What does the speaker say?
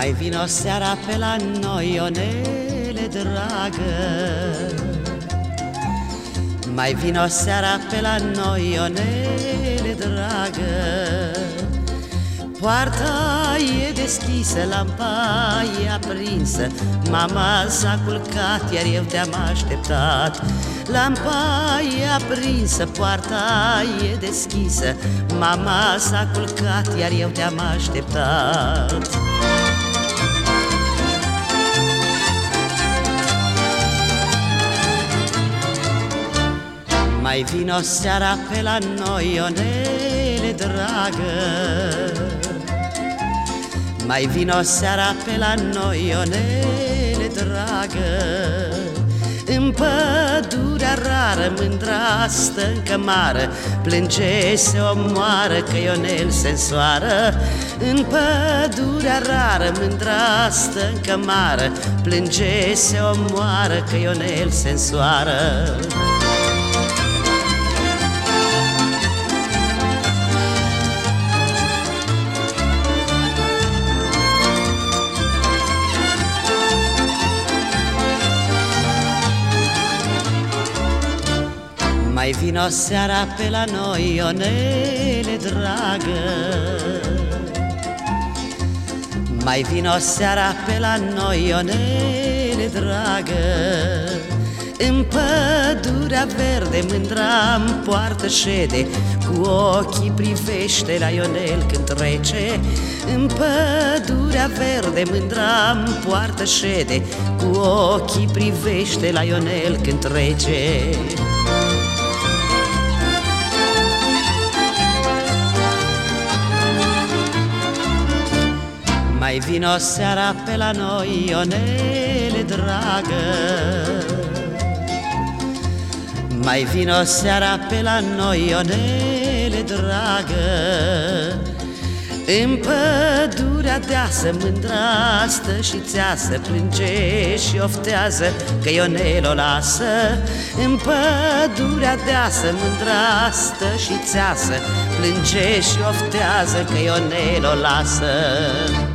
Mai vino seara pe la noi, Ionele dragă. Mai vino seara pe la noi, Ionele dragă. Poarta e deschisă, lampa e aprinsă, mama s-a culcat, iar eu te-am așteptat. Lampa e aprinsă, poarta e deschisă, mama s-a culcat, iar eu te-am așteptat. Mai vino seara pe la noi, Ionele dragă. Mai vino seara pe la noi, Ionele dragă. În pădurea rară, mândra stă în cămară, plânge, se omoară, că Ionel se însoară. În pădurea rară, mândra stă în cămară, plânge, se omoară, că Ionel se însoară. Mai vino seara pe la noi, Ionele dragă. Mai vino seara pe la noi, Ionele dragă. În pădurea verde mândra-mi poartă șede, cu ochii privește la Ionel când trece. În pădurea verde mândra-mi poartă șede, cu ochii privește la Ionel când trece. Mai vino seara pe la noi, Ionele dragă. Mai vino seara pe la noi, Ionele dragă. În pădurea deasă mândra stă și țeasă, plânge și oftează, că Ionel o lasă. În pădurea deasă mândra stă și țeasă, plânge și oftează, că Ionel o lasă.